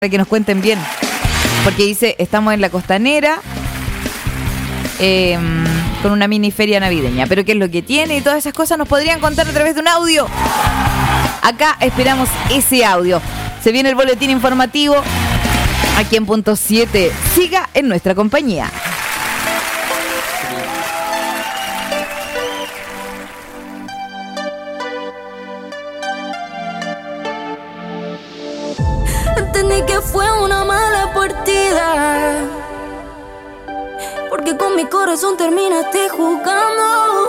para que nos cuenten bien. Porque dice, estamos en la Costanera con una mini feria navideña. Pero qué es lo que tiene y todas esas cosas nos podrían contar a través de un audio. Acá esperamos ese audio. Se viene el boletín informativo aquí en Punto 7. Siga en nuestra compañía. Entendí que fue una mala partida, porque con mi corazón terminaste jugando.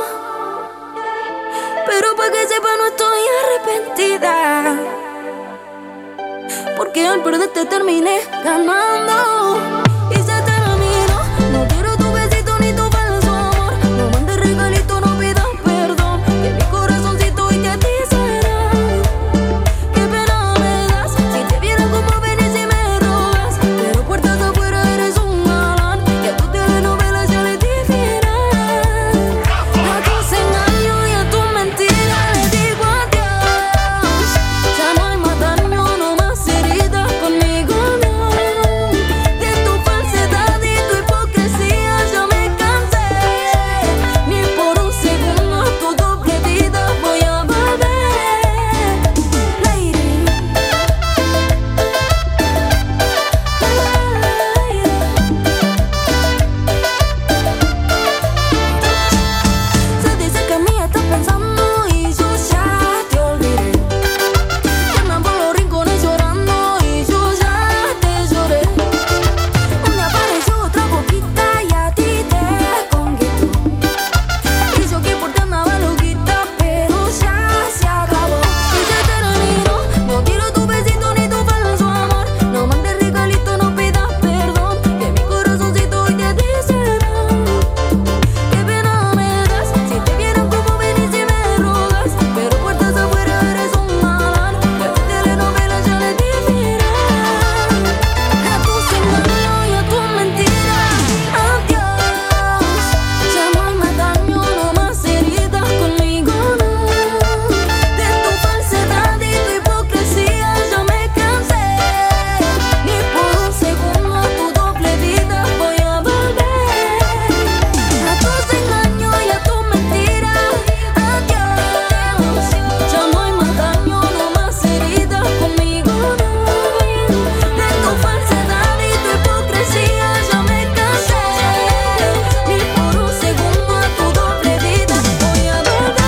Pero para que sepa, no estoy arrepentida, porque al perderte terminé ganando. Y se terminó. No quiero tu besito ni tu falso amor. No mandes regalito, no pidas perdón, que mi corazoncito hoy te atizará. Qué pena me das si te viera como venís y me rogas. Pero puertas afuera eres un galán, y a tu telenovela ya le di final. A tus engaños y a tu mentira le digo adiós. Ya no hay más daño, no más heridas conmigo, no. De tu falsedad y tu hipocresía ya me cansé. Ni por un segundo a tu doble vida voy a volver. Lady, se dice que en mí estás pensando y yo ya te olvidé. Que andan por los rincones llorando y yo ya te lloré. Me apareció otra boquita y a ti te conquistó. Y yo que por ti andaba loquita, pero ya se acabó. Y se terminó. No quiero tu besito ni tu falso amor. No mandes regalito, no pidas perdón, que mi corazoncito hoy te dice no. Qué pena me das si te vieran como venís y me rogas. Pero puertas afuera eres un galán, que a tu telenovela ya le di final. A tus engaños y a tus mentiras, adiós. Ya no hay más daño, no más heridas conmigo, no. De tu falsedad y tu hipocresía ya me cansé. Ni por un segundo a tu doble vida voy a volver. A tus engaños y a tus mentiras, adiós. Ya no hay más daño, no más heridas conmigo, no. De tu falsedad y tu hipocresía ya me cansé. Ni por un segundo a tu doble vida voy a volver.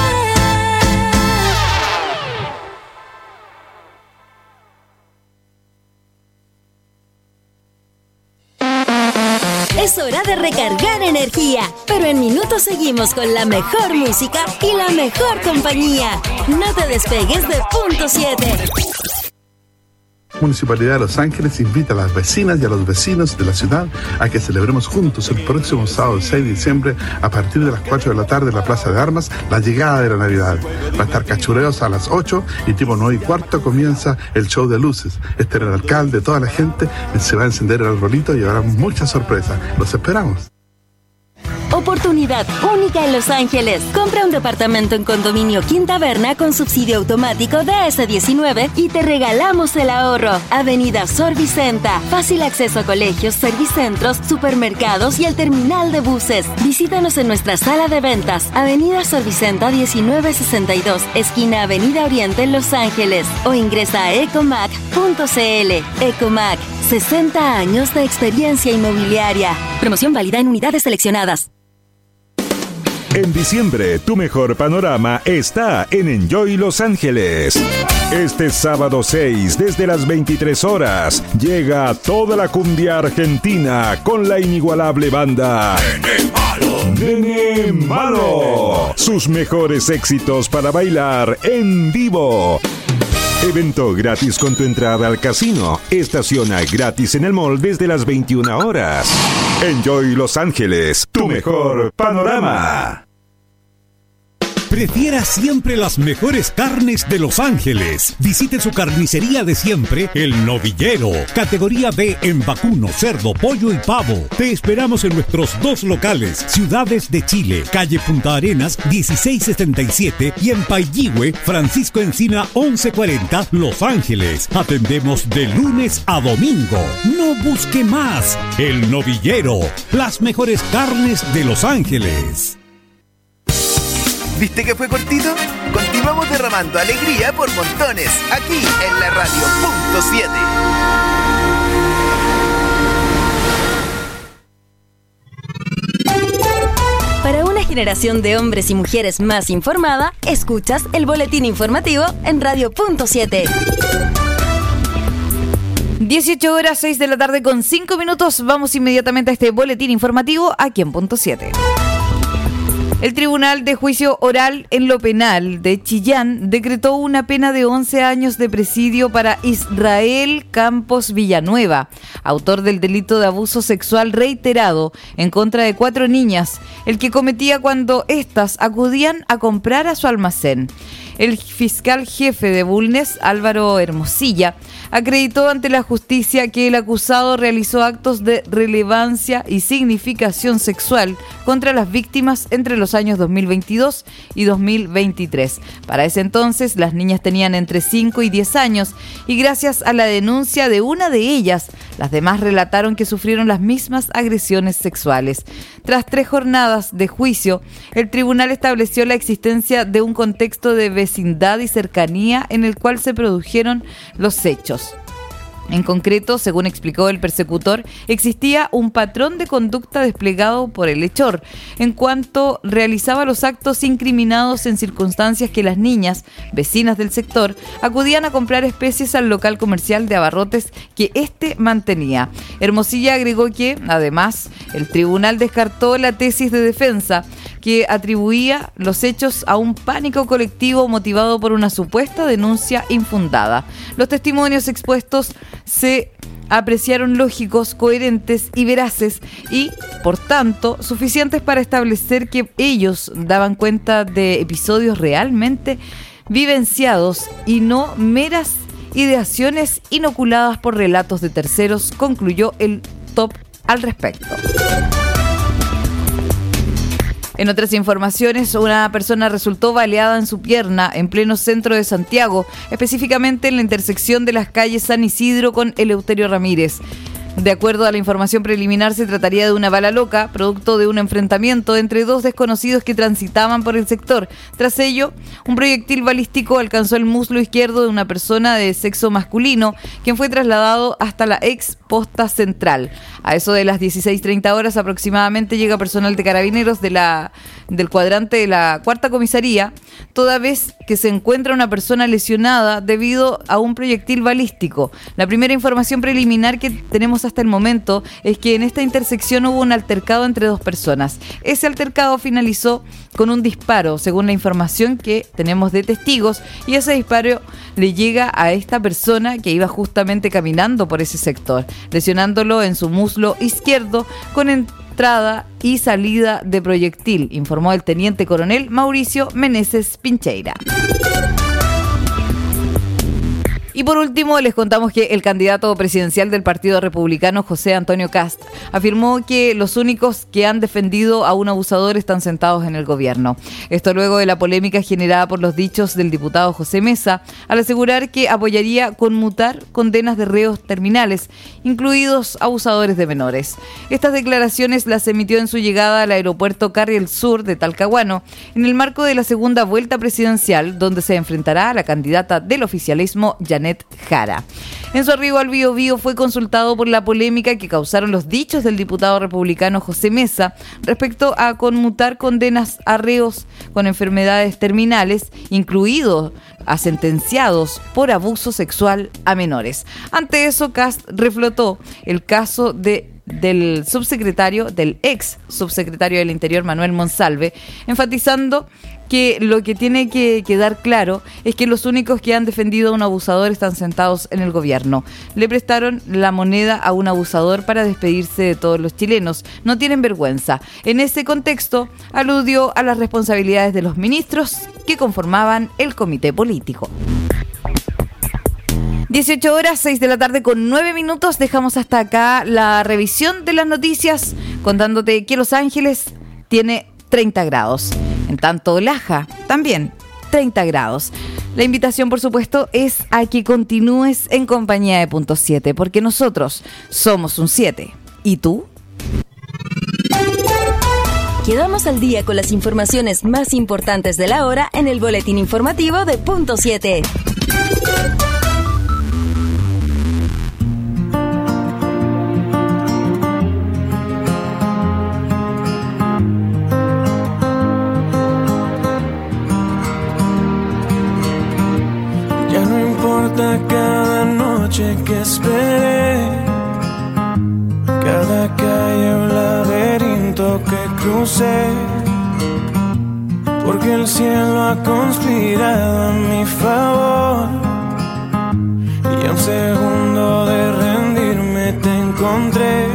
Es hora de recargar energía, pero en minutos seguimos con la mejor música y la mejor compañía. No te despegues de Punto 7. Municipalidad de Los Ángeles invita a las vecinas y a los vecinos de la ciudad a que celebremos juntos el próximo sábado 6 de diciembre a partir de las 4 de la tarde en la Plaza de Armas la llegada de la Navidad. Va a estar cachureos a las 8 y tipo 9:15 comienza el show de luces. Estará el alcalde, toda la gente, se va a encender el arbolito y habrá muchas sorpresas. Los esperamos. Oportunidad única en Los Ángeles. Compra un departamento en Condominio Quinta Verna con subsidio automático DS19 y te regalamos el ahorro. Avenida Sor Vicenta. Fácil acceso a colegios, servicentros, supermercados y el terminal de buses. Visítanos en nuestra sala de ventas. Avenida Sor Vicenta 1962, esquina Avenida Oriente en Los Ángeles. O ingresa a ecomac.cl. Ecomac, 60 años de experiencia inmobiliaria. Promoción válida en unidades seleccionadas. En diciembre, tu mejor panorama está en Enjoy Los Ángeles. Este sábado 6, desde las 23 horas, llega toda la cumbia argentina con la inigualable banda Nene Malo. Sus mejores éxitos para bailar en vivo. Evento gratis con tu entrada al casino. Estaciona gratis en el mall desde las 21 horas. Enjoy Los Ángeles, tu mejor panorama. Prefiera siempre las mejores carnes de Los Ángeles. Visite su carnicería de siempre, El Novillero. Categoría B en vacuno, cerdo, pollo y pavo. Te esperamos en nuestros 2 locales, Ciudades de Chile, calle Punta Arenas 1677 y en Pailligüe, Francisco Encina 1140, Los Ángeles. Atendemos de lunes a domingo. No busque más. El Novillero, las mejores carnes de Los Ángeles. ¿Viste que fue cortito? Continuamos derramando alegría por montones, aquí en la radio punto 7. Para una generación de hombres y mujeres más informada, escuchas el boletín informativo en Radio Punto 7. 18 horas, 6 de la tarde con 5 minutos. Vamos inmediatamente a este boletín informativo aquí en Punto 7. El Tribunal de Juicio Oral en lo Penal de Chillán decretó una pena de 11 años de presidio para Israel Campos Villanueva, autor del delito de abuso sexual reiterado en contra de 4 niñas, el que cometía cuando éstas acudían a comprar a su almacén. El fiscal jefe de Bulnes, Álvaro Hermosilla, acreditó ante la justicia que el acusado realizó actos de relevancia y significación sexual contra las víctimas entre los años 2022 y 2023. Para ese entonces, las niñas tenían entre 5 y 10 años y gracias a la denuncia de una de ellas, las demás relataron que sufrieron las mismas agresiones sexuales. Tras 3 jornadas de juicio, el tribunal estableció la existencia de un contexto de vecindad y cercanía en el cual se produjeron los hechos. En concreto, según explicó el persecutor, existía un patrón de conducta desplegado por el hechor, en cuanto realizaba los actos incriminados en circunstancias que las niñas, vecinas del sector, acudían a comprar especies al local comercial de abarrotes que éste mantenía. Hermosilla agregó que, además, el tribunal descartó la tesis de defensa, que atribuía los hechos a un pánico colectivo motivado por una supuesta denuncia infundada. Los testimonios expuestos se apreciaron lógicos, coherentes y veraces y, por tanto, suficientes para establecer que ellos daban cuenta de episodios realmente vivenciados y no meras ideaciones inoculadas por relatos de terceros, concluyó el top al respecto. En otras informaciones, una persona resultó baleada en su pierna en pleno centro de Santiago, específicamente en la intersección de las calles San Isidro con Eleuterio Ramírez. De acuerdo a la información preliminar, se trataría de una bala loca, producto de un enfrentamiento entre 2 desconocidos que transitaban por el sector. Tras ello, un proyectil balístico alcanzó el muslo izquierdo de una persona de sexo masculino, quien fue trasladado hasta la ex posta central. A eso de las 16:30 horas aproximadamente llega personal de carabineros del cuadrante de la 4ª comisaría, toda vez que se encuentra una persona lesionada debido a un proyectil balístico. La primera información preliminar que tenemos hasta el momento es que en esta intersección hubo un altercado entre 2 personas. Ese altercado finalizó con un disparo, según la información que tenemos de testigos, y ese disparo le llega a esta persona que iba justamente caminando por ese sector, lesionándolo en su muslo izquierdo con entrada y salida de proyectil, informó el teniente coronel Mauricio Meneses Pincheira. Y por último, les contamos que el candidato presidencial del Partido Republicano, José Antonio Kast, afirmó que los únicos que han defendido a un abusador están sentados en el gobierno. Esto luego de la polémica generada por los dichos del diputado José Mesa, al asegurar que apoyaría conmutar condenas de reos terminales, incluidos abusadores de menores. Estas declaraciones las emitió en su llegada al aeropuerto Carriel Sur de Talcahuano, en el marco de la segunda vuelta presidencial, donde se enfrentará a la candidata del oficialismo, Janet Jara. En su arribo al Biobío fue consultado por la polémica que causaron los dichos del diputado republicano José Mesa respecto a conmutar condenas a reos con enfermedades terminales, incluidos a sentenciados por abuso sexual a menores. Ante eso, Kast reflotó el caso de del ex subsecretario del Interior, Manuel Monsalve, enfatizando que lo que tiene que quedar claro es que los únicos que han defendido a un abusador están sentados en el gobierno. Le prestaron la moneda a un abusador para despedirse de todos los chilenos. No tienen vergüenza. En ese contexto, aludió a las responsabilidades de los ministros que conformaban el comité político. 18 horas, 6 de la tarde con 9 minutos. Dejamos hasta acá la revisión de las noticias, contándote que Los Ángeles tiene 30 grados. En tanto, Laja también 30 grados. La invitación, por supuesto, es a que continúes en compañía de Punto 7, porque nosotros somos un 7. ¿Y tú? Quedamos al día con las informaciones más importantes de la hora en el boletín informativo de Punto 7. Cada noche que esperé, cada calle un laberinto que crucé, porque el cielo ha conspirado a mi favor, y a un segundo de rendirme te encontré,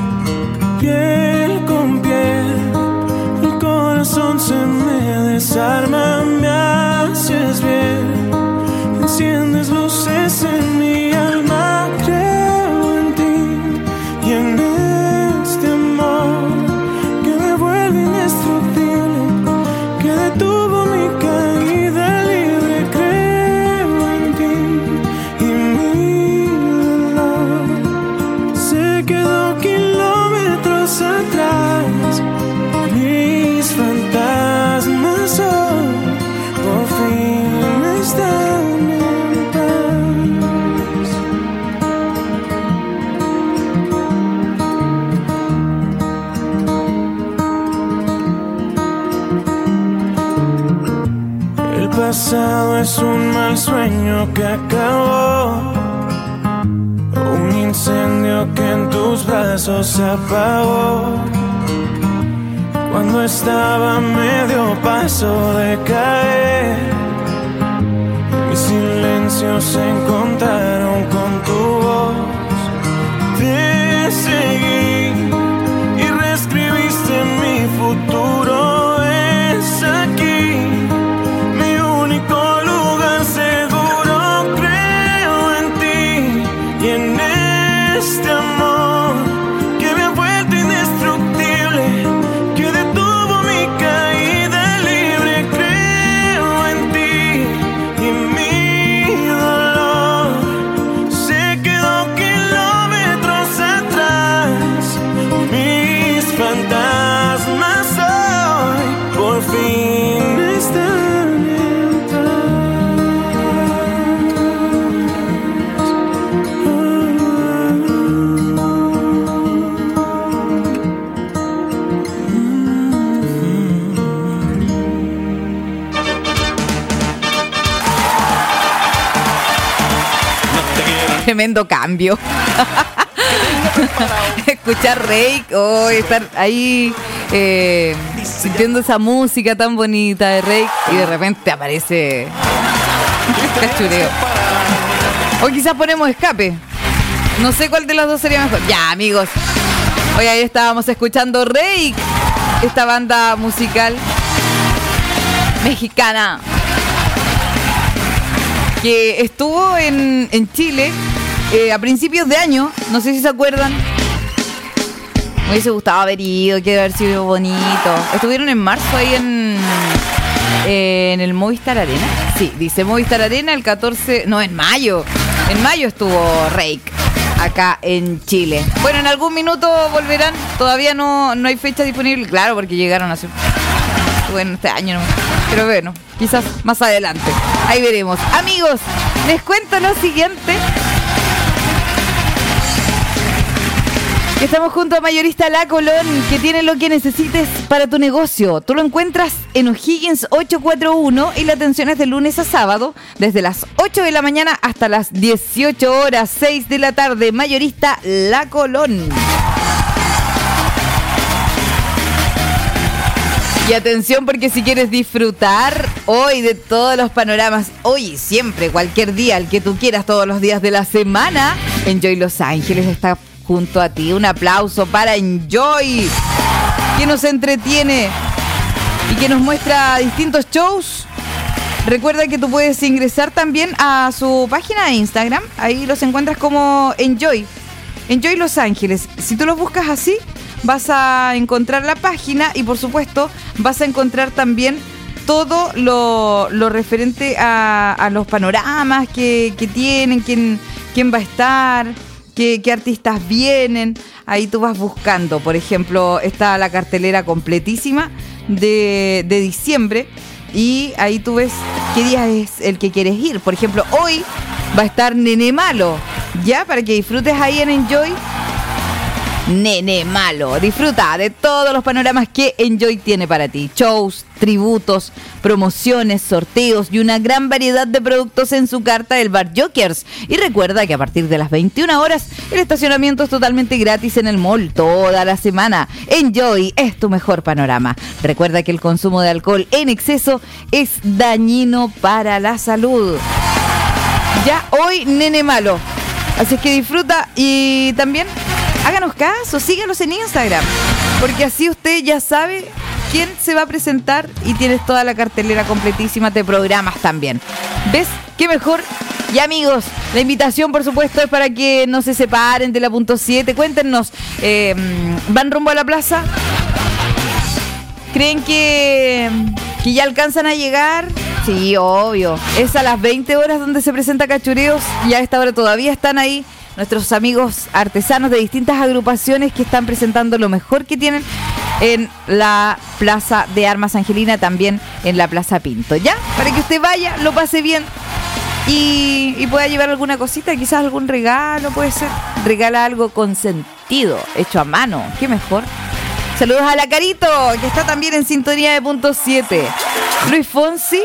piel con piel, el corazón se me desarma, me haces bien. Enciendes luces en mi alma, creo en ti y en este amor que me vuelve indestructible, que detuvo mi caída libre. Creo en ti y mi dolor se quedó kilómetros atrás. Mis fantasmas hoy por fin están. El pasado es un mal sueño que acabó, un incendio que en tus brazos se apagó, cuando estaba a medio paso de caer. Mis silencios se encontraron con tu voz, te seguí y reescribiste mi futuro. Es aquí mi único lugar seguro. Creo en ti y en este amor que me ha vuelto indestructible, que detuvo mi caída libre. Creo en ti y mi dolor se quedó kilómetros atrás. Mis fantasmas hoy por fin están en Tremendo cambio. Escuchar Reik, estar ahí sintiendo esa música tan bonita de Reik y de repente aparece cachureo. O quizás ponemos Escape. No sé cuál de las dos sería mejor. Ya, amigos. Hoy ahí estábamos escuchando Reik, esta banda musical mexicana que estuvo en Chile a principios de año. No sé si se acuerdan. Me hubiese gustado haber ido, que haber sido bonito. Estuvieron en marzo ahí en el Movistar Arena. Sí, dice Movistar Arena el 14... No, en mayo. En mayo estuvo Reik acá en Chile. Bueno, en algún minuto volverán. Todavía no hay fecha disponible. Claro, porque llegaron hace... Bueno, este año no. Pero bueno, quizás más adelante. Ahí veremos. Amigos, les cuento lo siguiente. Estamos junto a Mayorista La Colón, que tiene lo que necesites para tu negocio. Tú lo encuentras en O'Higgins 841 y la atención es de lunes a sábado, desde las 8 de la mañana hasta las 18 horas, 6 de la tarde. Mayorista La Colón. Y atención, porque si quieres disfrutar hoy de todos los panoramas, hoy y siempre, cualquier día, el que tú quieras, todos los días de la semana, Enjoy Los Ángeles está junto a ti. Un aplauso para Enjoy, que nos entretiene y que nos muestra distintos shows. Recuerda que tú puedes ingresar también a su página de Instagram. Ahí los encuentras como Enjoy Los Ángeles. Si tú los buscas así, vas a encontrar la página y por supuesto vas a encontrar también todo lo referente a los panoramas que tienen, quién va a estar, qué artistas vienen. Ahí tú vas buscando. Por ejemplo, está la cartelera completísima de diciembre y ahí tú ves qué día es el que quieres ir. Por ejemplo, hoy va a estar Nene Malo, ya, para que disfrutes ahí en Enjoy. Nene Malo, disfruta de todos los panoramas que Enjoy tiene para ti. Shows, tributos, promociones, sorteos y una gran variedad de productos en su carta del Bar Jokers. Y recuerda que a partir de las 21 horas el estacionamiento es totalmente gratis en el mall toda la semana. Enjoy es tu mejor panorama. Recuerda que el consumo de alcohol en exceso es dañino para la salud. Ya hoy Nene Malo, así que disfruta y también háganos caso, síganos en Instagram, porque así usted ya sabe quién se va a presentar y tienes toda la cartelera completísima de programas también. ¿Ves? ¿Qué mejor? Y amigos, la invitación por supuesto es para que no se separen de la punto 7. Cuéntenos, ¿van rumbo a la plaza? ¿Creen que ya alcanzan a llegar? Sí, obvio. Es a las 20 horas donde se presenta Cachureos y a esta hora todavía están ahí nuestros amigos artesanos de distintas agrupaciones que están presentando lo mejor que tienen en la Plaza de Armas Angelina, también en la Plaza Pinto, ¿ya? Para que usted vaya, lo pase bien y pueda llevar alguna cosita, quizás algún regalo, puede ser. Regala algo con sentido, hecho a mano, qué mejor. Saludos a la Carito, que está también en sintonía de punto 7. Luis Fonsi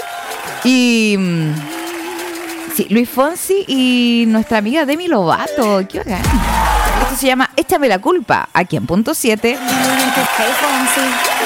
y nuestra amiga Demi Lovato. ¿Qué hora? Esto se llama Échame la culpa, aquí en punto 7. Hey, Fonsi.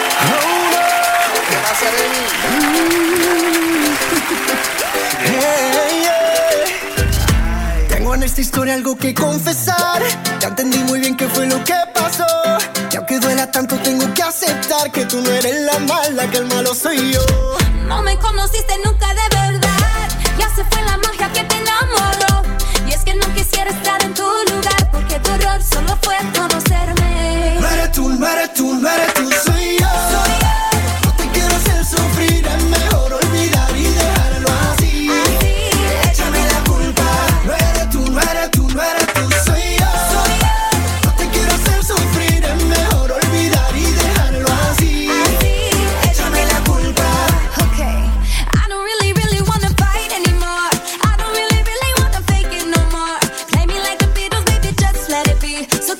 Tengo en esta historia algo que confesar. Ya entendí muy bien qué fue lo que pasó. Y aunque duela tanto tengo que aceptar que tú no eres la mala, que el malo soy yo. No me conociste nunca de verdad. Ya se fue la magia que te enamoró. Y es que no quisiera estar en tu lugar, porque tu error solo fue conocerme. No eres tú, no eres tú, no eres tú, soy yo. No te quiero hacer sufrir, es mejor olvidar y dejarlo así. Échame la culpa. No eres tú, no eres tú, no eres tú, soy yo. No te quiero hacer sufrir, es mejor olvidar y dejarlo así. Échame la culpa. Okay. I don't really wanna fight anymore. I don't really wanna fake it no more. Play me like the Beatles, baby, just let it be. So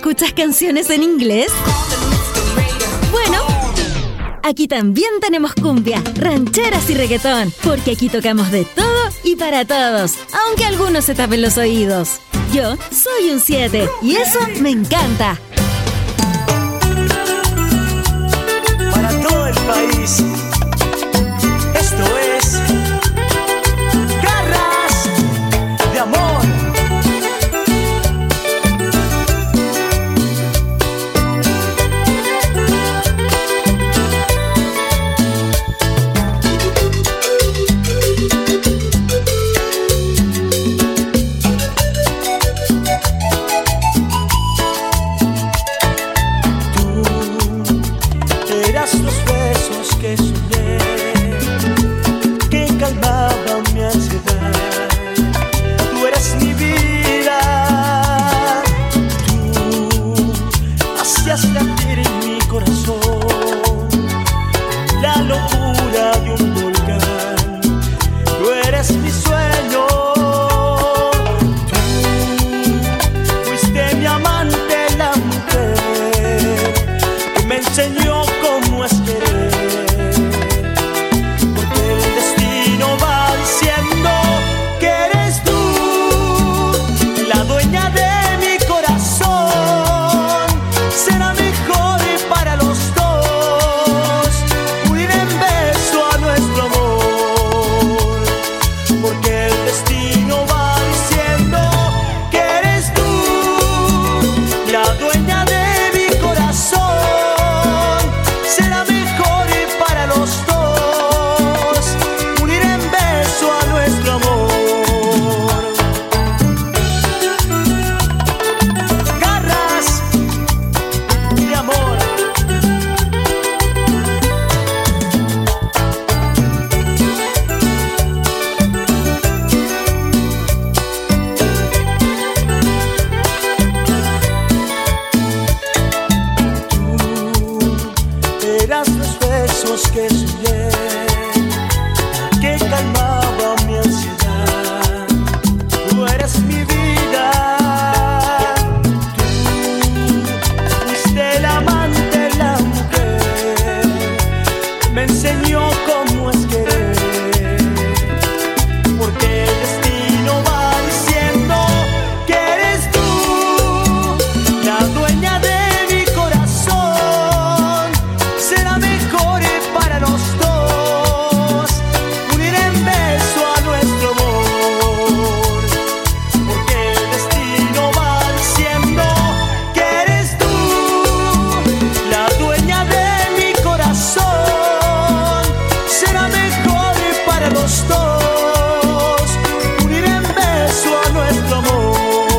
¿Escuchas canciones en inglés? Bueno, aquí también tenemos cumbia, rancheras y reggaetón, porque aquí tocamos de todo y para todos, aunque algunos se tapen los oídos. Yo soy un 7 y eso me encanta. Para todo el país, esto es Garras de Amor. Que soñé, que calmaba mi ansiedad. Tú eres mi vida, tú hacías latir en mi corazón la locura de un volcán. Tú eres mi sueño, tú fuiste mi amante, la mujer que me enseñó cómo es querer. Que soñé, que calmaba mi ansiedad. Tú eres mi vida, tú fuiste el amante, la mujer, me enseñó cómo es querer. Porque el destino va diciendo que eres tú, la dueña de mi corazón. Será mejor para los dos unir en beso a nuestro amor, porque el destino va diciendo que eres tú, la dueña de mi corazón. Será mejor para los dos unir en beso a nuestro amor.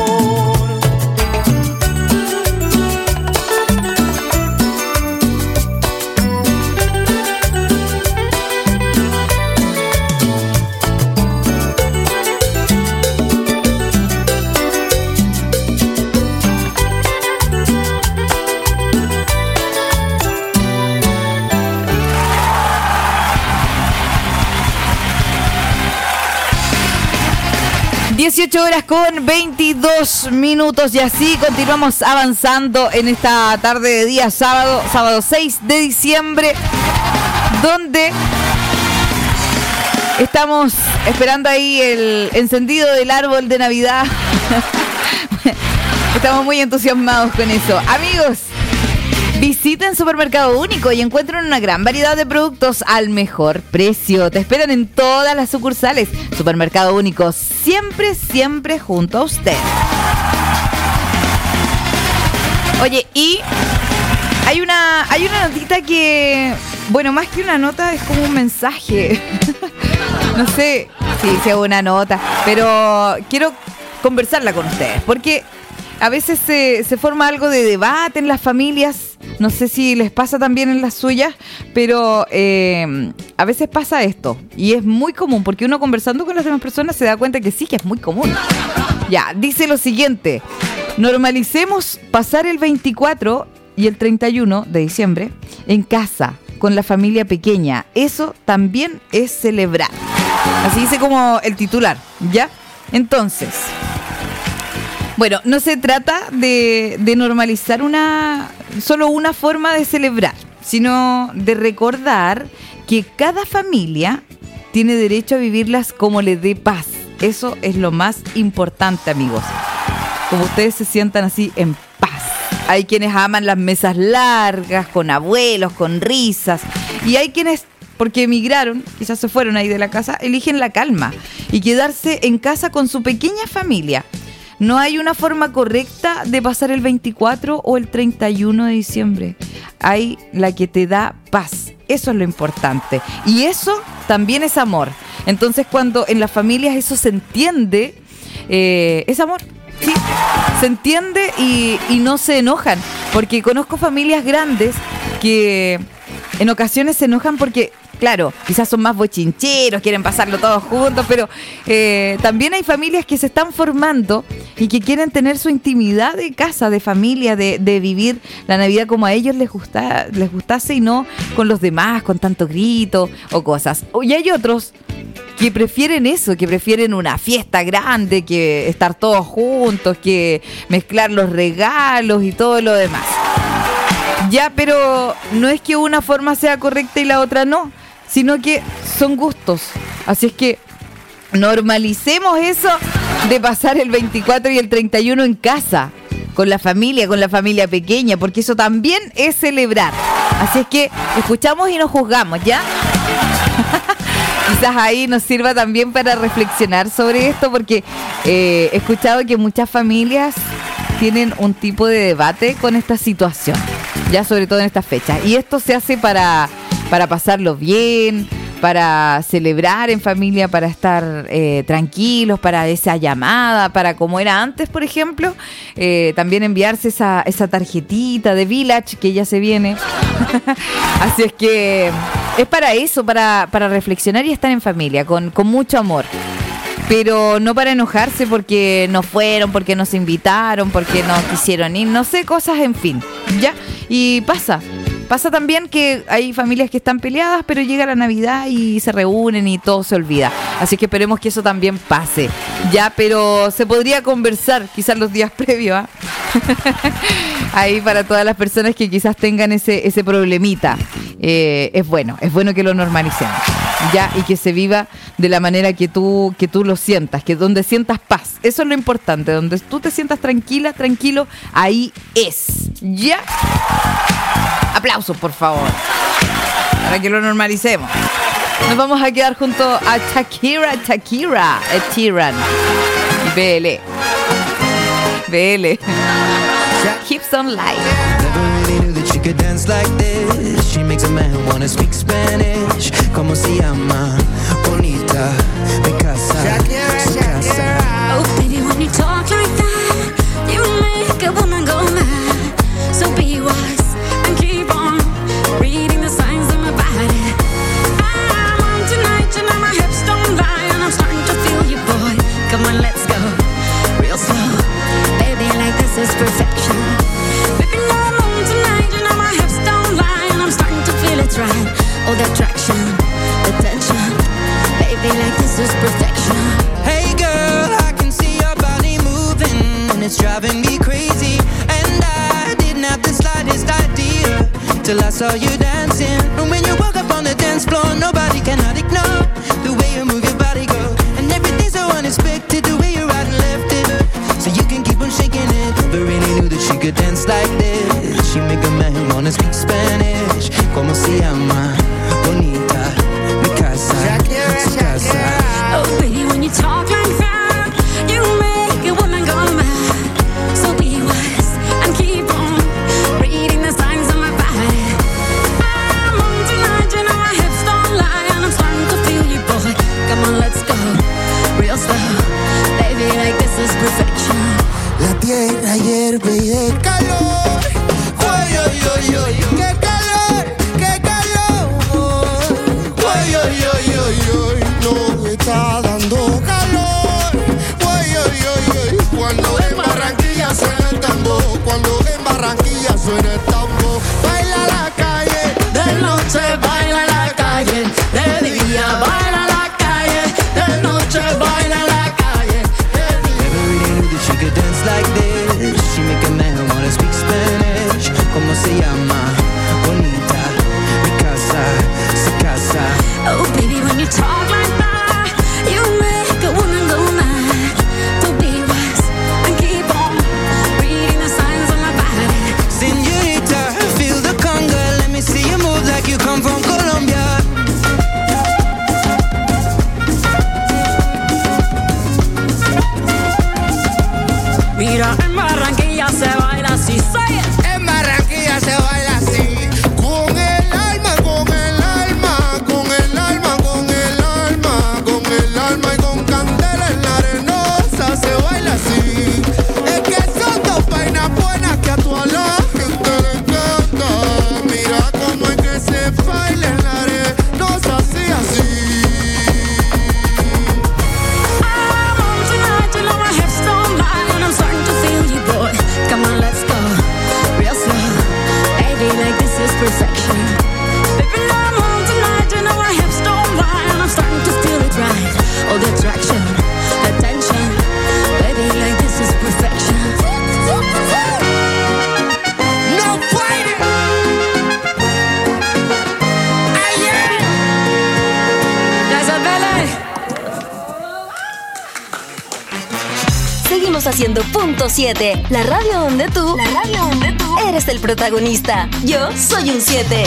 Horas con 22 minutos y así continuamos avanzando en esta tarde de día sábado 6 de diciembre, donde estamos esperando ahí el encendido del árbol de Navidad. Estamos muy entusiasmados con eso. Amigos, visiten Supermercado Único y encuentren una gran variedad de productos al mejor precio. Te esperan en todas las sucursales. Supermercado Único, siempre, siempre junto a usted. Oye, y hay una notita que, bueno, más que una nota es como un mensaje. No sé si es una nota, pero quiero conversarla con ustedes, porque a veces se forma algo de debate en las familias. No sé si les pasa también en las suyas, pero a veces pasa esto. Y es muy común, porque uno conversando con las demás personas se da cuenta que sí, que es muy común. Ya, dice lo siguiente. Normalicemos pasar el 24 y el 31 de diciembre en casa, con la familia pequeña. Eso también es celebrar. Así dice como el titular, ¿ya? Entonces, Bueno, no se trata de normalizar solo una forma de celebrar, sino de recordar que cada familia tiene derecho a vivirlas como le dé paz. Eso es lo más importante, amigos. Como ustedes se sientan así en paz. Hay quienes aman las mesas largas, con abuelos, con risas. Y hay quienes, porque emigraron, quizás se fueron ahí de la casa, eligen la calma y quedarse en casa con su pequeña familia. No hay una forma correcta de pasar el 24 o el 31 de diciembre. Hay la que te da paz. Eso es lo importante. Y eso también es amor. Entonces, cuando en las familias eso se entiende, es amor. Sí, se entiende y no se enojan. Porque conozco familias grandes que en ocasiones se enojan porque, claro, quizás son más bochincheros, quieren pasarlo todos juntos, pero también hay familias que se están formando y que quieren tener su intimidad de casa, de familia, de vivir la Navidad como a ellos les gustase y no con los demás, con tanto grito o cosas. Y hay otros que prefieren eso, que prefieren una fiesta grande, que estar todos juntos, que mezclar los regalos y todo lo demás. Ya, pero no es que una forma sea correcta y la otra no, sino que son gustos. Así es que normalicemos eso de pasar el 24 y el 31 en casa, con la familia pequeña, porque eso también es celebrar. Así es que escuchamos y nos juzgamos, ¿ya? Quizás ahí nos sirva también para reflexionar sobre esto, porque he escuchado que muchas familias tienen un tipo de debate con esta situación, ya sobre todo en estas fechas. Y esto se hace para pasarlo bien, para celebrar en familia, para estar tranquilos, para esa llamada, para como era antes, por ejemplo, también enviarse esa tarjetita de Village que ya se viene. Así es que es para eso, para reflexionar y estar en familia, con mucho amor. Pero no para enojarse porque no fueron, porque no se invitaron, porque no quisieron ir, no sé, cosas, en fin, ¿ya? Y pasa también que hay familias que están peleadas, pero llega la Navidad y se reúnen y todo se olvida. Así que esperemos que eso también pase, ¿ya? Pero se podría conversar quizás los días previos, ¿ah? Ahí para todas las personas que quizás tengan ese problemita. Es bueno que lo normalicemos, ya, y que se viva de la manera que tú lo sientas, que donde sientas paz. Eso es lo importante, donde tú te sientas tranquila, tranquilo, ahí es, ¿ya? Aplausos, por favor, para que lo normalicemos. Nos vamos a quedar junto a Shakira, Ed Sheeran y BL. Keeps on life. She could dance like this. She makes a man wanna speak Spanish. Como se llama? Bonita, de casa, su casa. Oh, baby, when you talk like that, you make a woman go mad. So be wise and keep on reading the signs of my body. I'm on tonight, you know my hips don't lie, and I'm starting to feel you, boy. Come on, let's go real slow. Baby, like this is perfection. Baby, no, I'm on tonight, you know my hips don't lie, and I'm starting to feel it's right. Oh, the attraction, the tension. Baby, like this is perfection. Hey girl, I can see your body moving, and it's driving me crazy. And I didn't have the slightest idea till I saw you dancing. And when you walk up on the dance floor, nobody cannot ignore the way you move your body, girl. And everything's so unexpected, the way you right and left it. So you can keep on shaking it. Never really knew that she could dance like this. She make a man wanna speak Spanish. Como se llama? Bonita, mi casa, su casa. Oh, baby, when you talk like that, you make a woman go mad. So be wise and keep on reading the signs of my body. I'm on tonight, you know my hips don't lie, and I'm starting to feel you, boy. Come on, let's go real slow. Baby, like this is perfection. La tierra hierve y el calor. Ay, ay, ay, ay, qué calor, qué calor. Ay, ay, ay, ay, ay, no me está dando calor. Ay, ay, ay, ay, cuando en Barranquilla suena el tambor, cuando en Barranquilla suena el tambor. Baila la calle, de noche baila la calle, de día baila la calle, de noche baila la calle. Never really knew that she could dance like this. seguimos haciendo Punto 7, la radio donde tú eres el protagonista. Yo soy un 7.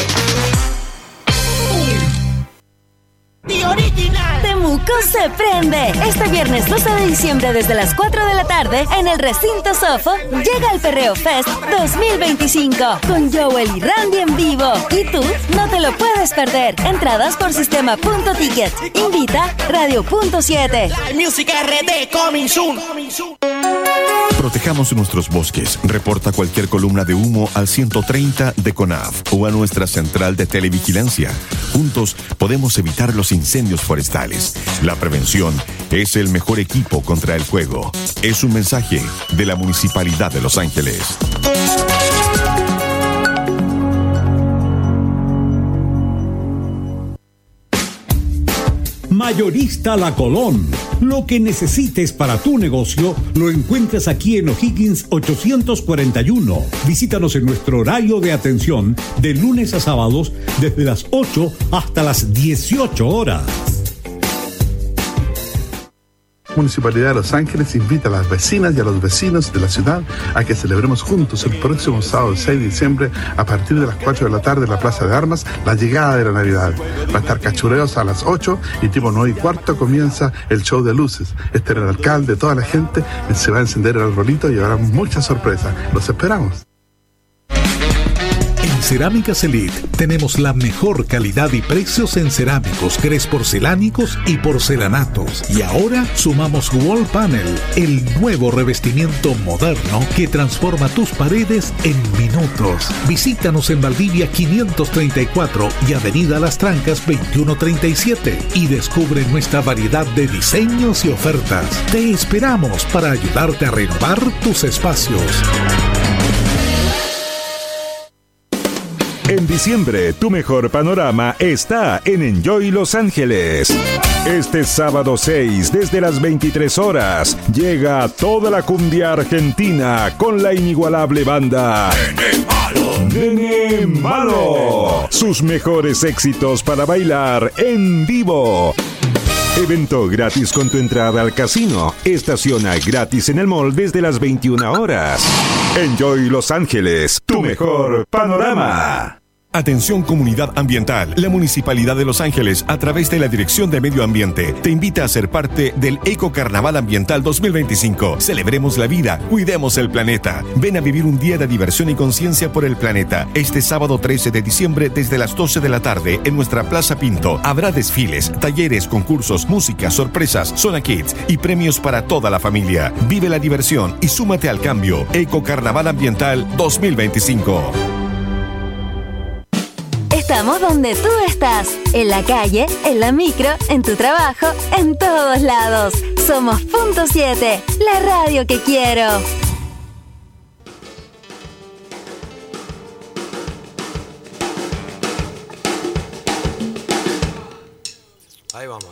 Temuco se prende. Este viernes 12 de diciembre desde las 4 de la tarde en el recinto Sofo llega el Perreo Fest 2025 con Joel y Randy en vivo. Y tú no te lo puedes perder. Entradas por sistema Punto Ticket. Invita Radio Punto 7. Música RD coming soon. Protejamos nuestros bosques. Reporta cualquier columna de humo al 130 de CONAF o a nuestra central de televigilancia. Juntos podemos evitar los incendios forestales. La prevención es el mejor equipo contra el fuego. Es un mensaje de la Municipalidad de Los Ángeles. Mayorista La Colón. Lo que necesites para tu negocio lo encuentras aquí en O'Higgins 841. Visítanos en nuestro horario de atención de lunes a sábados desde las 8 hasta las 18 horas. Municipalidad de Los Ángeles invita a las vecinas y a los vecinos de la ciudad a que celebremos juntos el próximo sábado 6 de diciembre a partir de las 4 de la tarde en la Plaza de Armas la llegada de la Navidad. Va a estar cachureos a las 8 y tipo 9:15 comienza el show de luces. Estará el alcalde, toda la gente, se va a encender el arbolito y habrá muchas sorpresas. Los esperamos. En Cerámicas Elite tenemos la mejor calidad y precios en cerámicos, grés porcelánicos y porcelanatos. Y ahora sumamos Wall Panel, el nuevo revestimiento moderno que transforma tus paredes en minutos. Visítanos en Valdivia 534 y Avenida Las Trancas 2137 y descubre nuestra variedad de diseños y ofertas. Te esperamos para ayudarte a renovar tus espacios. En diciembre, tu mejor panorama está en Enjoy Los Ángeles. Este sábado 6, desde las 23 horas, llega toda la cumbia argentina con la inigualable banda Nene Malo. Sus mejores éxitos para bailar en vivo. Evento gratis con tu entrada al casino. Estaciona gratis en el mall desde las 21 horas. Enjoy Los Ángeles, tu mejor panorama. Atención comunidad ambiental. La Municipalidad de Los Ángeles, a través de la Dirección de Medio Ambiente, te invita a ser parte del Eco Carnaval Ambiental 2025. Celebremos la vida, cuidemos el planeta. Ven a vivir un día de diversión y conciencia por el planeta. Este sábado 13 de diciembre desde las 12 de la tarde en nuestra Plaza Pinto. Habrá desfiles, talleres, concursos, música, sorpresas, zona kids y premios para toda la familia. Vive la diversión y súmate al cambio. Eco Carnaval Ambiental 2025. Estamos donde tú estás, en la calle, en la micro, en tu trabajo, en todos lados. Somos Punto 7, la radio que quiero. Ahí vamos.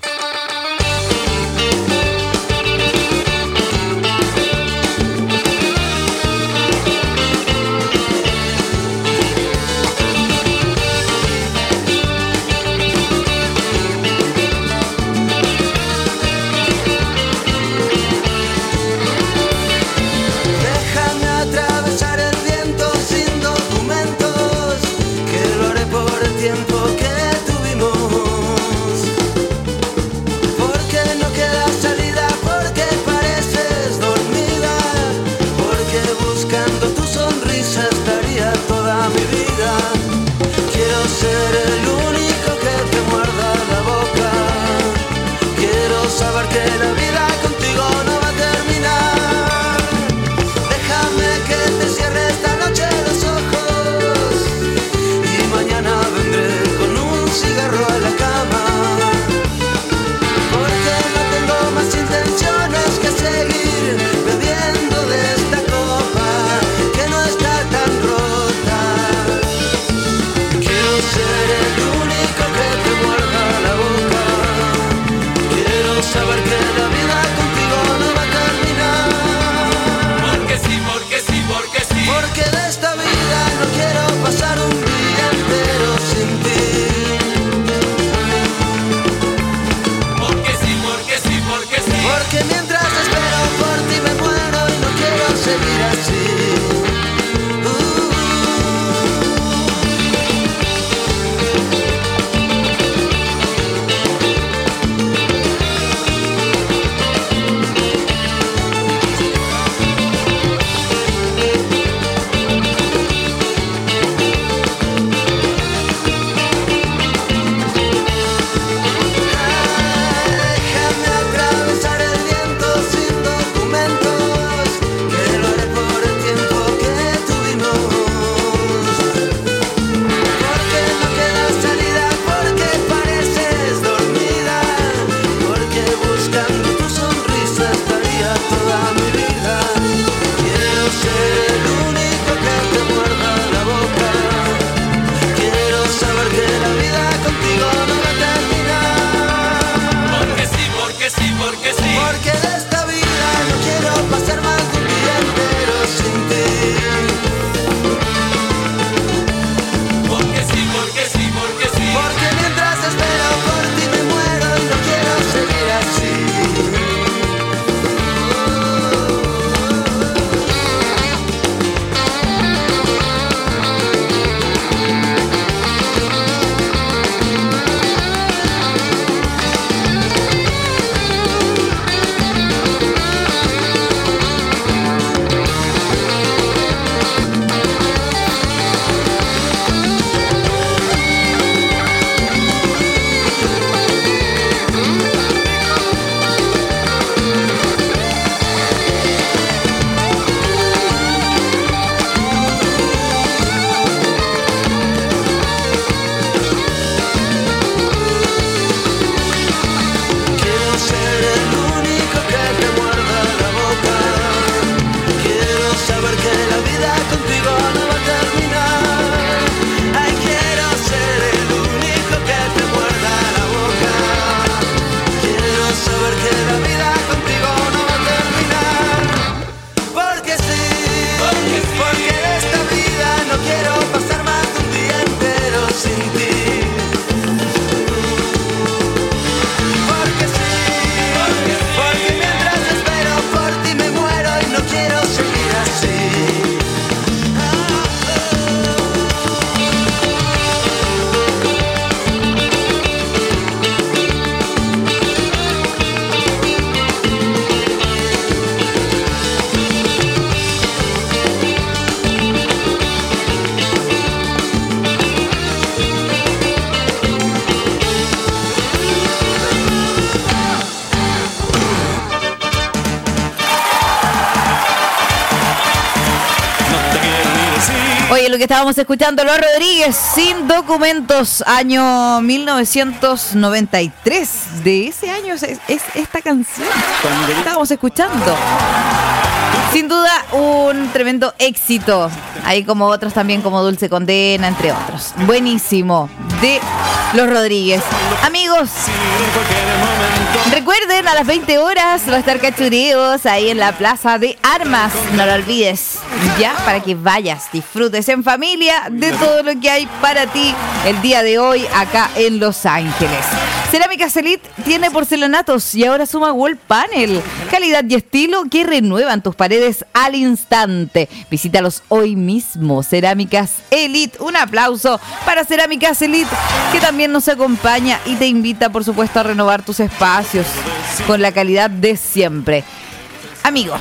Oye, lo que estábamos escuchando, Los Rodríguez, Sin Documentos, año 1993. De ese año es esta canción que estábamos escuchando. Sin duda, un tremendo éxito. Hay como otros también, como Dulce Condena, entre otros. Buenísimo. De Los Rodríguez. Amigos, recuerden, a las 20 horas va a estar Cachureos ahí en la Plaza de Armas. No lo olvides, ya, para que vayas, disfrutes en familia de todo lo que hay para ti el día de hoy acá en Los Ángeles. Cerámicas Elite tiene porcelanatos y ahora suma wall panel. Calidad y estilo que renuevan tus paredes al instante. Visítalos hoy mismo. Cerámicas Elite. Un aplauso para Cerámicas Elite, que también nos acompaña y te invita, por supuesto, a renovar tus espacios con la calidad de siempre. Amigos,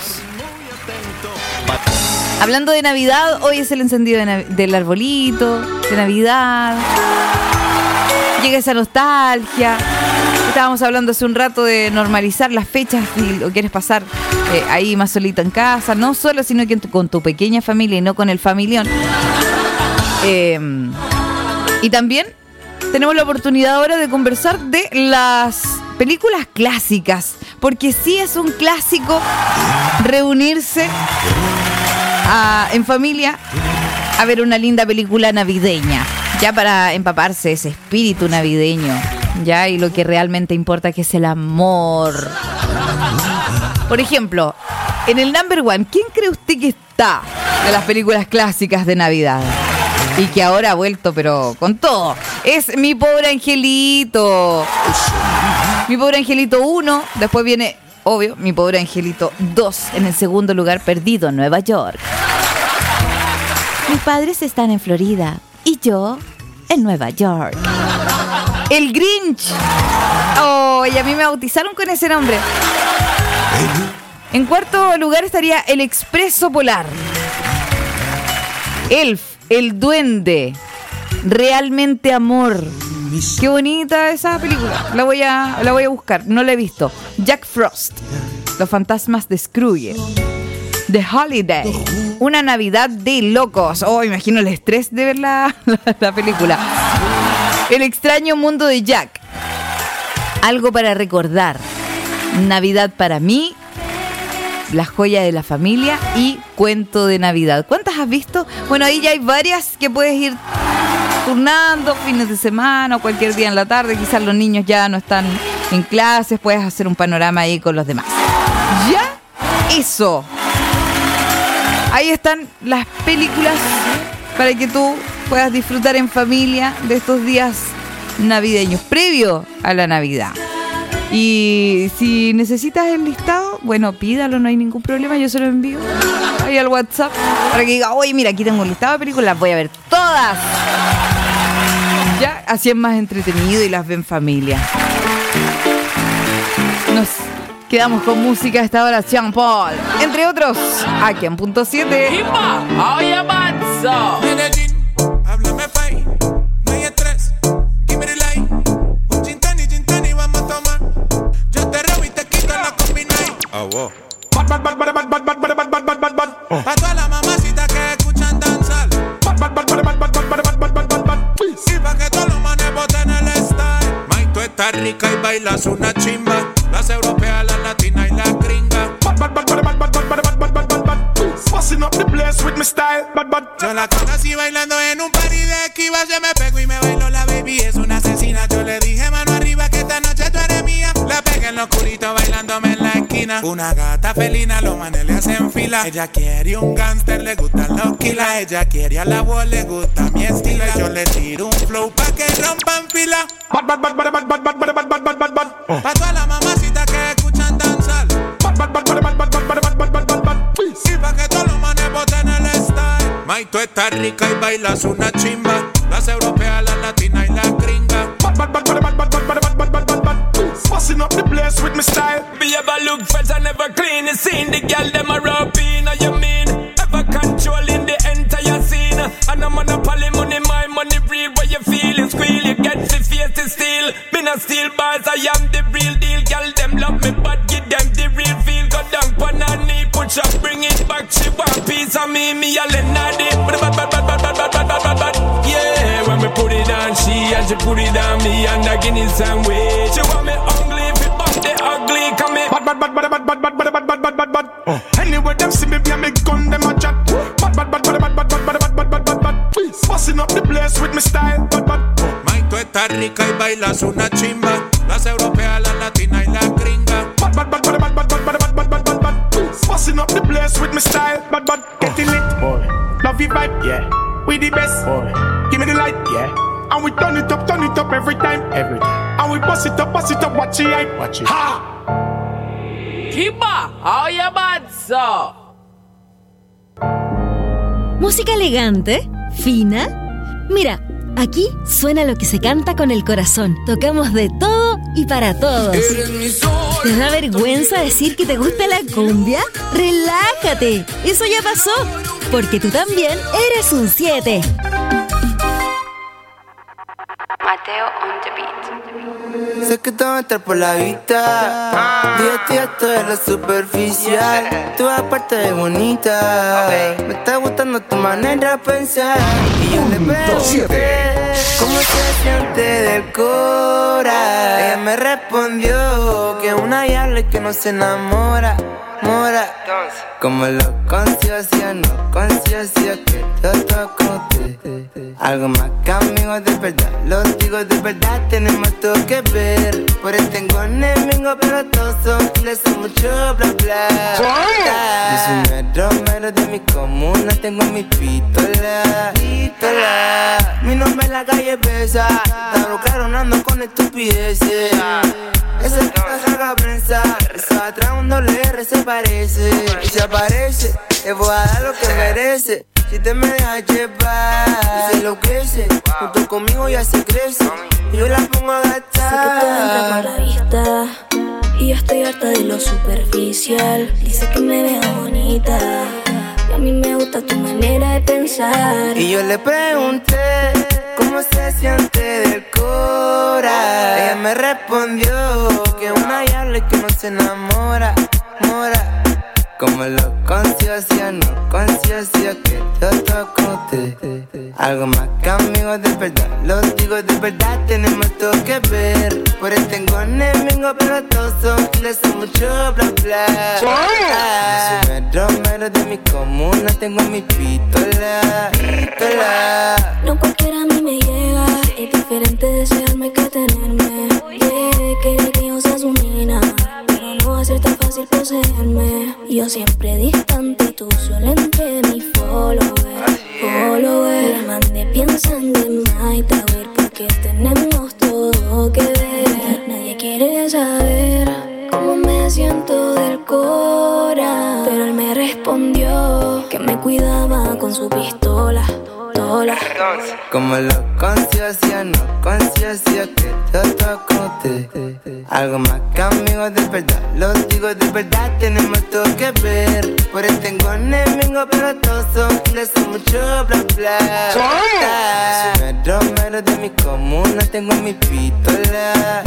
hablando de Navidad, hoy es el encendido del arbolito, de Navidad. Llega esa nostalgia. Estábamos hablando hace un rato de normalizar las fechas si lo quieres pasar ahí más solito en casa. No solo, sino que con tu pequeña familia y no con el familión. Y también tenemos la oportunidad ahora de conversar de las películas clásicas. Porque sí es un clásico reunirse en familia a ver una linda película navideña. Ya para empaparse ese espíritu navideño, ya, y lo que realmente importa, que es el amor. Por ejemplo, en el number one, ¿quién cree usted que está de las películas clásicas de Navidad? Y que ahora ha vuelto, pero con todo. Es Mi Pobre Angelito. Mi Pobre Angelito 1, después viene, obvio, Mi Pobre Angelito 2, en el segundo lugar, Perdido en Nueva York. Mis padres están en Florida y yo en Nueva York. El Grinch. Oh, y a mí me bautizaron con ese nombre. En cuarto lugar estaría El Expreso Polar. Elf, El Duende, Realmente Amor. Qué bonita esa película. La voy a buscar, no la he visto. Jack Frost, Los Fantasmas de Scrooge. The Holiday, Una Navidad de Locos. Oh, imagino el estrés de ver la película. El Extraño Mundo de Jack. Algo para recordar. Navidad para mí. La Joya de la Familia y Cuento de Navidad. ¿Cuántas has visto? Bueno, ahí ya hay varias que puedes ir turnando fines de semana o cualquier día en la tarde. Quizás los niños ya no están en clases. Puedes hacer un panorama ahí con los demás. ¿Ya? Eso. Ahí están las películas para que tú puedas disfrutar en familia de estos días navideños, previo a la Navidad. Y si necesitas el listado, bueno, pídalo, no hay ningún problema, yo se lo envío ahí al WhatsApp para que diga, oye, mira, aquí tengo un listado de películas, las voy a ver todas. Ya, así es más entretenido y las ve en familia. Nos quedamos con música a esta hora, Sean Paul, entre otros, aquí en Punto 7. Medellín, háblame fai, no hay estrés, give me the light. Un gin tonic, vamos a tomar. Yo te robo y te quito la combinay. Ah, wow. Pa' todas las mamacitas que escuchan danzar. Y pa' que todos los manes boten el style. May, tú estás rica y bailas una chimba. Las europeas, las latinas y las gringas. Busting up the place with my style. Yo la conocí bailando en un party de esquivas. Yo me pego y me bailo, la baby es una asesina. Yo le dije mano arriba que esta noche tú eres mía. La pegué en lo oscurito bailándome en la esquina. Una gata felina, los manes le hacen fila. Ella quiere un gangster, le gustan los kilas. Ella quiere a la voz, le gusta mi estilo. Yo le tiro un flow pa' que rompan fila. Pa' todas las mamacitas que escuchan danzar. Y pa' que todos los manes boten el style. May, tú estás rica y bailas una chimba. Las europeas, las latinas y las gringas. Busting up the place with my style. Be ever look fresh and never clean. You seen the girl them a rubbing. How you mean? Ever controlling the entire scene. And I'm on a poly money, my money real. Where you feel it squeal, you get the face to steal. Me not steal bars, I am the real deal. Girl them love me but give them the real feel. Go down on her knee, push up, bring it back. She want piece of me a Lenadi. and she put it on me and a Guinness sandwich. She want me ugly, if it bump the ugly, come me bad. Anyway, them see me be a me gun, them a chat. Bad. Busting up the place with me style, bad. Mike, tú estás rica y bailas una chimba. Las europeas, la latina y la gringa. Bad. Busting up the place with me style, bad. Getting lit, boy. Love you vibe, yeah. We the best, boy. Give me the light, yeah. And we turn it up every time. And we bust it up, watch it hype. Watch it. Ha! Kiba, how you bad, so? Música elegante, fina. Mira, aquí suena lo que se canta con el corazón. Tocamos de todo y para todos. ¿Te da vergüenza decir que te gusta la cumbia? ¡Relájate! Eso ya pasó, porque tú también eres un 7. Mateo on the beat. Sé que te va a entrar por la vista. Día esto es lo superficial. Tú aparte de bonita. Me está gustando tu manera de pensar. Y yo le pregunté cómo se siente del cora. Ella me respondió que una diabla que no se enamora. Como lo conciencia, no conciencia que yo toco algo más que amigos de verdad. Los digo de verdad, tenemos todo que ver. Por eso tengo enemigos, pero todos son les mucho bla bla. Yo soy mero de mi comuna, tengo mi pistola. Mi nombre en la calle pesa. Claro, claro, no ando con estupideces. Ese que no salga a prensa. Eso atrás un doble R se parece. Y se aparece, te voy a dar lo que merece. Si te me dejas llevar y se enloquece, junto conmigo ya se crece. Y yo la pongo a gastar. Sé que todo entra por la vista y yo estoy harta de lo superficial. Dice que me veo bonita y a mí me gusta tu manera de pensar. Y yo le pregunté cómo se siente del cora. Ella me respondió que una diabla que no se enamora. Como lo conciencia, no conciencia que yo toco algo más que amigos de verdad. Los digo de verdad, tenemos todo que ver. Por eso tengo enemigos, pero todos son les mucho bla bla. Yo soy mero de mi comuna, tengo mi pistola. No cualquiera a mí me llega. Es diferente desearme que tenerme. Quiere que yo sea su mina, pero no va a ser tan fácil poseerme. Yo siempre distante y tú solo entre mi follower. Le mandé piensan de más y te voy a ver porque tenemos todo que ver. Nadie quiere saber cómo me siento del cora, pero él me respondió que me cuidaba con su pistola. Como lo conciencia, no conciencia que yo toco algo más que amigos de verdad. Los digo de verdad, tenemos todo que ver. Por eso tengo enemigos, pero todos son les mucho bla bla. Soy mero de mi comuna, tengo mi pistola.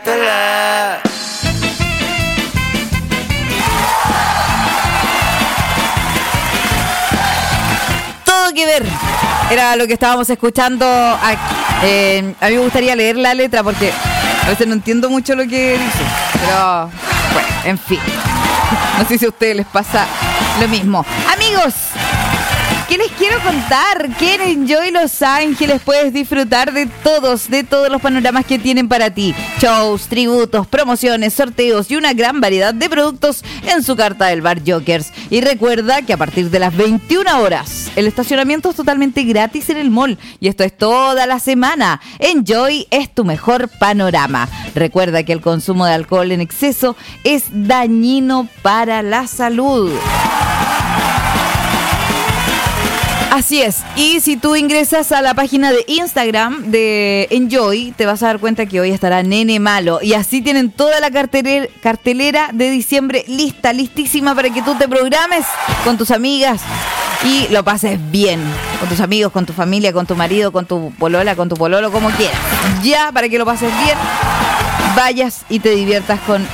Todo que ver. Era lo que estábamos escuchando aquí. A mí me gustaría leer la letra porque a veces no entiendo mucho lo que dice. Pero, bueno, en fin. No sé si a ustedes les pasa lo mismo. Amigos, ¿qué les quiero contar? Que en Enjoy Los Ángeles puedes disfrutar de todos los panoramas que tienen para ti. Shows, tributos, promociones, sorteos y una gran variedad de productos en su carta del bar Jokers. Y recuerda que a partir de las 21 horas, el estacionamiento es totalmente gratis en el mall. Y esto es toda la semana. Enjoy es tu mejor panorama. Recuerda que el consumo de alcohol en exceso es dañino para la salud. Así es, y si tú ingresas a la página de Instagram de Enjoy, te vas a dar cuenta que hoy estará Nene Malo. Y así tienen toda la cartelera de diciembre listísima para que tú te programes con tus amigas y lo pases bien. Con tus amigos, con tu familia, con tu marido, con tu polola, con tu pololo, como quieras. Ya, para que lo pases bien, vayas y te diviertas con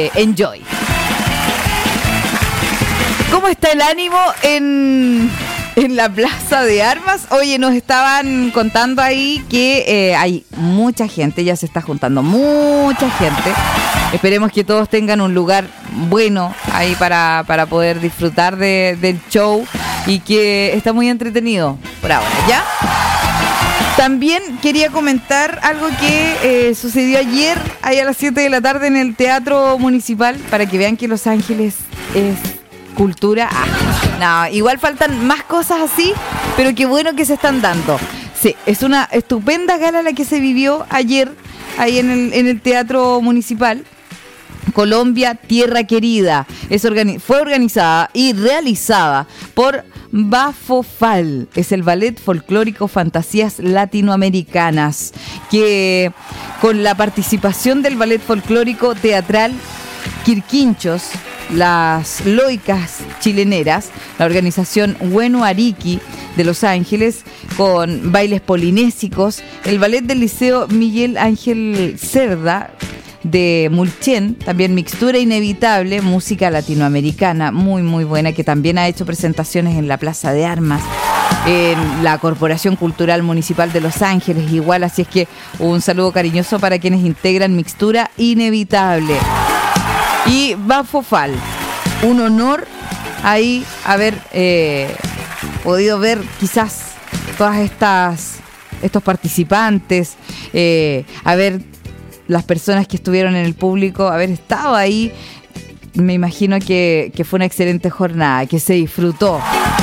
Enjoy. ¿Cómo está el ánimo en en la Plaza de Armas. Oye, nos estaban contando ahí que hay mucha gente, ya se está juntando mucha gente. Esperemos que todos tengan un lugar bueno ahí para poder disfrutar del show y que está muy entretenido por ahora, ¿ya? También quería comentar algo que sucedió ayer, ahí a las 7 de la tarde en el Teatro Municipal, para que vean que Los Ángeles es cultura. No, igual faltan más cosas así, pero qué bueno que se están dando. Sí, es una estupenda gala la que se vivió ayer ahí en el Teatro Municipal. Colombia, Tierra Querida. Fue organizada y realizada por Bafofal. Es el ballet folclórico Fantasías Latinoamericanas, que con la participación del ballet folclórico teatral Quirquinchos, las Loicas Chileneras, la organización Bueno Ariqui de Los Ángeles, con bailes polinésicos, el ballet del Liceo Miguel Ángel Cerda de Mulchen, también Mixtura Inevitable, música latinoamericana muy muy buena, que también ha hecho presentaciones en la Plaza de Armas, en la Corporación Cultural Municipal de Los Ángeles igual, así es que un saludo cariñoso para quienes integran Mixtura Inevitable. Y Bafofal, un honor ahí haber podido ver quizás todas estos participantes, haber las personas que estuvieron en el público, haber estado ahí. Me imagino que fue una excelente jornada, que se disfrutó,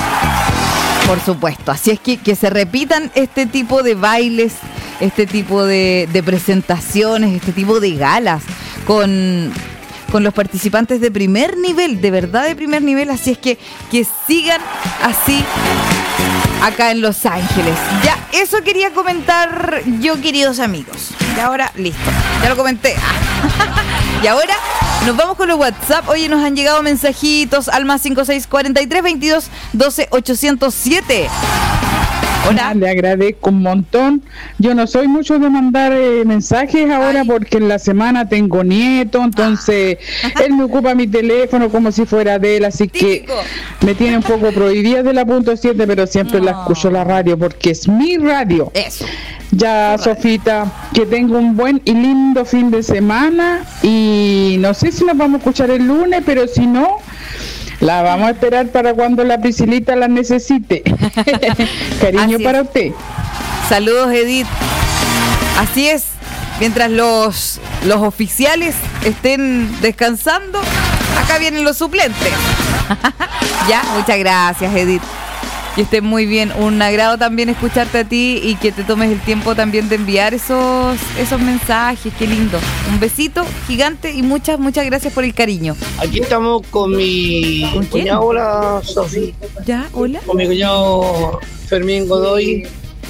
por supuesto. Así es que se repitan este tipo de bailes, este tipo de presentaciones, este tipo de galas con los participantes de primer nivel, de verdad de primer nivel. Así es que sigan así acá en Los Ángeles. Ya, eso quería comentar yo, queridos amigos. Y ahora, listo, ya lo comenté. Y ahora nos vamos con los WhatsApp. Oye, nos han llegado mensajitos al más 5643 22 12 807. Hola. Le agradezco un montón. Yo no soy mucho de mandar mensajes ahora porque en la semana tengo nieto, entonces él me ocupa mi teléfono como si fuera de él, así que me tiene un poco prohibida de la .7, pero siempre la escucho la radio porque es mi radio. Eso. Ya, Sofita, que tenga un buen y lindo fin de semana y no sé si nos vamos a escuchar el lunes, pero si no, la vamos a esperar para cuando la Priscilita la necesite. Cariño para usted. Saludos, Edith. Así es. Mientras los oficiales estén descansando, acá vienen los suplentes. Ya, muchas gracias, Edith. Y estén muy bien. Un agrado también escucharte a ti y que te tomes el tiempo también de enviar esos mensajes. Qué lindo. Un besito gigante y muchas gracias por el cariño. Aquí estamos con mi cuñado. Hola, Sofi. ¿Ya? Hola. Con mi cuñado Fermín Godoy,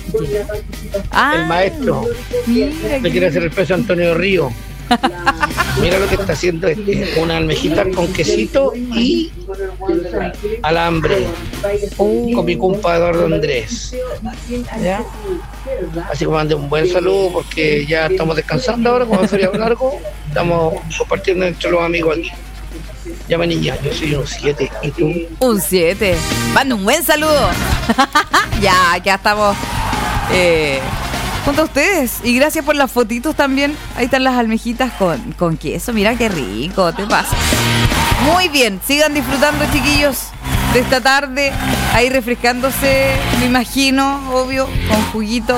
el maestro. Le quiere hacer el peso a Antonio Río. Mira lo que está haciendo una almejita con quesito y alambre con mi compa Eduardo Andrés. ¿Ya? Así que mande un buen saludo porque ya estamos descansando ahora con el feriado largo, estamos compartiendo entre los amigos aquí. Llama niña, yo soy un 7 y tú un 7. Manda un buen saludo. Ya estamos junto a ustedes y gracias por las fotitos también. Ahí están las almejitas con queso. Mira qué rico, te pasa. Muy bien, sigan disfrutando, chiquillos, de esta tarde, ahí refrescándose, me imagino, obvio, con juguito.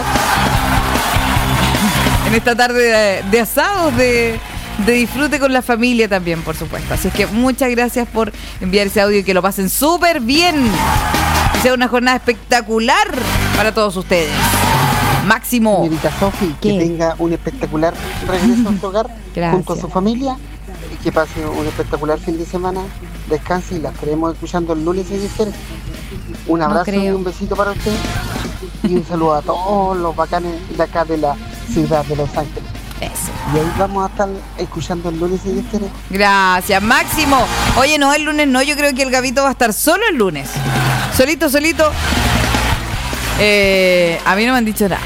En esta tarde de asados, de disfrute con la familia también, por supuesto. Así es que muchas gracias por enviar ese audio y que lo pasen súper bien. Que sea una jornada espectacular para todos ustedes. Máximo. Señorita Sofi, que tenga un espectacular regreso a su hogar junto a su familia y que pase un espectacular fin de semana. Descanse y la estaremos escuchando el lunes, si Dios quiere. Un abrazo y un besito para usted y un saludo a todos los bacanes de acá de la ciudad de Los Ángeles. Eso. Y ahí vamos a estar escuchando el lunes, si Dios quiere. Gracias, Máximo. Oye, no, el lunes no, yo creo que el Gabito va a estar solo el lunes. Solito. A mí no me han dicho nada.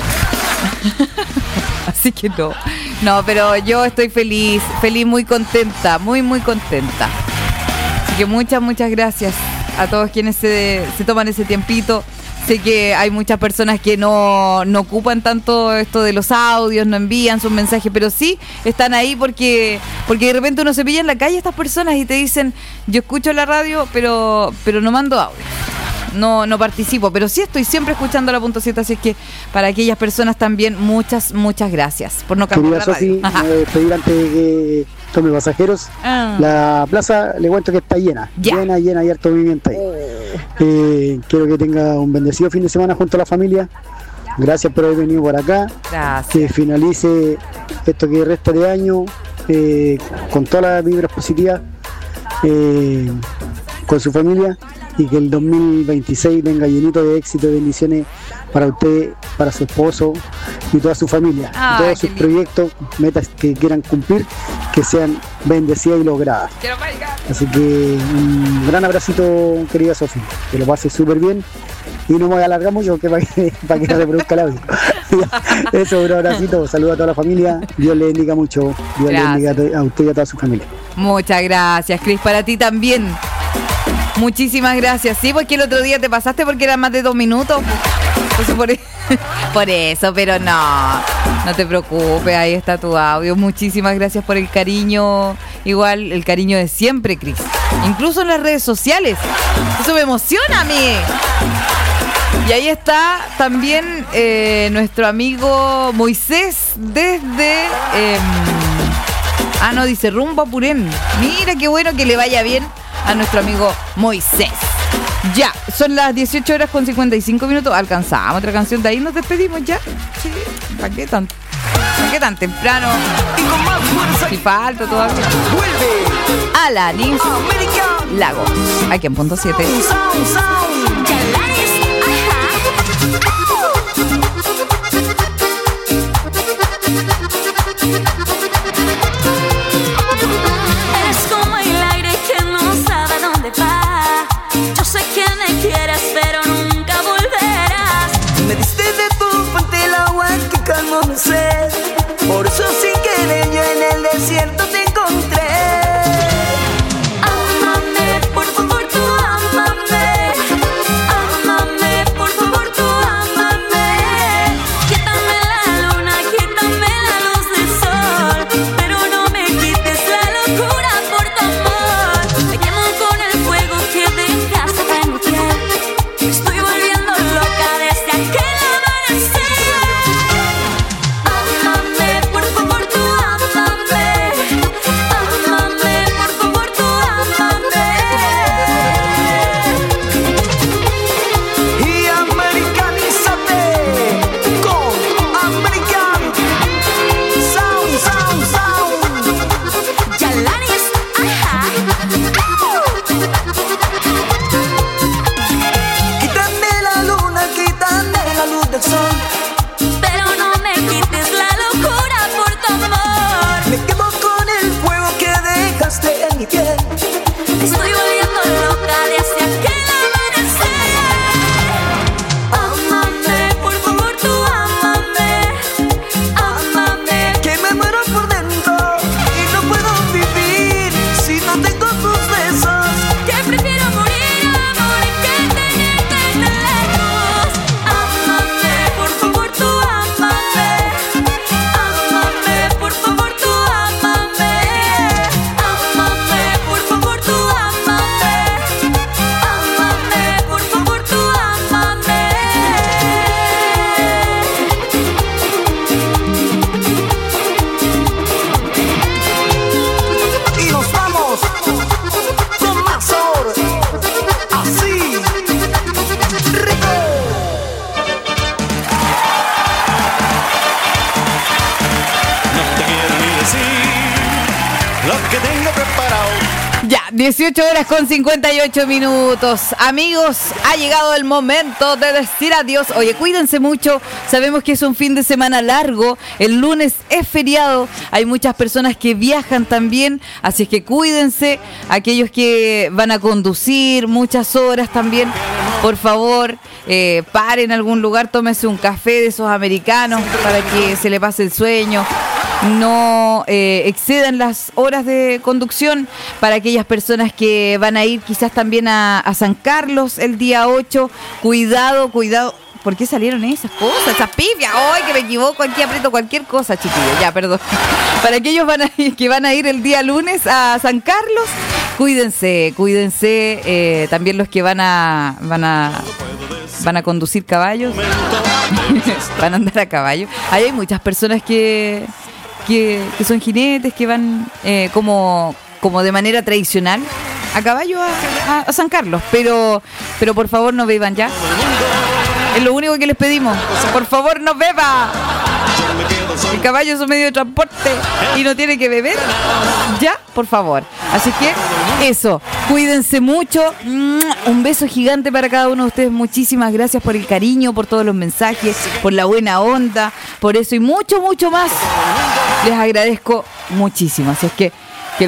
Así que no, pero yo estoy feliz, muy contenta, muy contenta. Así que muchas gracias a todos quienes se toman ese tiempito. Sé que hay muchas personas que no ocupan tanto esto de los audios, no envían sus mensajes, pero sí están ahí porque de repente uno se pilla en la calle a estas personas y te dicen, yo escucho la radio, pero no mando audio. No participo, pero sí estoy siempre escuchando la punto 7, así es que para aquellas personas también muchas gracias por no cambiar la radio. Sofi, pedir antes de que tome pasajeros, la plaza le cuento que está llena, llena, hay harto movimiento ahí. Quiero que tenga un bendecido fin de semana junto a la familia. Gracias por haber venido por acá. Gracias. Que finalice esto que resta de año con todas las vibras positivas con su familia, y que el 2026 venga llenito de éxito y bendiciones para usted, para su esposo y toda su familia. Todos sus proyectos, metas que quieran cumplir, que sean bendecidas y logradas. Así que un gran abracito, querida Sofía, que lo pase súper bien y no me voy a alargar mucho para que no se produzca el audio. Eso, un abracito, saludos a toda la familia, Dios le bendiga mucho, Dios le bendiga a usted y a toda su familia. Muchas gracias, Cris, para ti también. Muchísimas gracias. Sí, porque el otro día te pasaste porque eran más de 2 minutos. Entonces por eso, pero no te preocupes, ahí está tu audio. Muchísimas gracias por el cariño, igual el cariño de siempre, Cris. Incluso en las redes sociales. Eso me emociona a mí. Y ahí está también nuestro amigo Moisés desde... dice rumbo a Purén. Mira qué bueno, que le vaya bien a nuestro amigo Moisés. Ya, son las 18:55. Alcanzamos otra canción, de ahí nos despedimos ya. Sí, ¿para qué tan temprano? Si falta todavía. Vuelve Alanis Lagos, aquí en punto 7. Yo sé que me quieres, pero nunca volverás. Me diste de tu fuente el agua que calmó mi sed. Por eso sin querer yo en el desierto te encontré. Ámame, por favor, tú ámame. Ámame, por favor, tú ámame. Quítame la luna, quítame la luz del sol, pero no me quites la locura por tu amor. Me quemo con el fuego que dejaste en mi piel. Estoy volviendo loca desde aquel amanecer. Ámame, por favor, tú ámame. Ámame, por favor, tú ámame. Y americanízate con American Sound. Yalanis, quítame la luna, quítame la luz del sol, pero no me quites la locura por tu amor. Me quemo con el fuego que dejaste en mi piel. Estoy volviendo loca desde aquel amanecer. Ámame, por favor, tú ámame. Ámame, que me muero por dentro y no puedo vivir si no tengo tus besos. Que prefiero morir, amor, que tenerte lejos. Ámame, por favor, tú ámame. Ámame, por favor, tú ámame. Ámame, por favor, tú ámame. Ámame, por favor, tú ámame. Y nos vamos con más sabor, así, rico. No te quiero ni decir lo que tengo preparado. Ya, 18:58. Amigos, ha llegado el momento de decir adiós. Oye, cuídense mucho. Sabemos que es un fin de semana largo. El lunes es feriado. Hay muchas personas que viajan también. Así es que cuídense. Aquellos que van a conducir muchas horas también, por favor, paren en algún lugar. Tómese un café de esos americanos para que se le pase el sueño. no excedan las horas de conducción. Para aquellas personas que van a ir quizás también a San Carlos el día 8, cuidado. ¿Por qué salieron esas cosas? Esas pifias. ¡Ay, que me equivoco! Aquí aprieto cualquier cosa, chiquillos. Ya, perdón. Para aquellos que van a ir el día lunes a San Carlos, cuídense. También los que van a conducir caballos. Van a andar a caballo. Ahí hay muchas personas que son jinetes, que van como de manera tradicional a caballo a San Carlos. Pero por favor no beban ya. Es lo único que les pedimos. Por favor, no beba. El caballo es un medio de transporte y no tiene que beber. Ya, por favor. Así que eso, cuídense mucho. Un beso gigante para cada uno de ustedes. Muchísimas gracias por el cariño, por todos los mensajes, por la buena onda, por eso y mucho, mucho más. Les agradezco muchísimo. Así es que